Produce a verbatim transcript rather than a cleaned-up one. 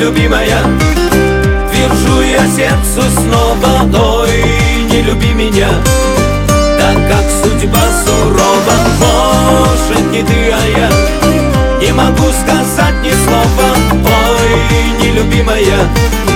любимая. Твержу я сердцу снова: ой, не люби меня, так как судьба сурова. Может, не ты, а я не могу сказать ни слова. Ой, не люби моя,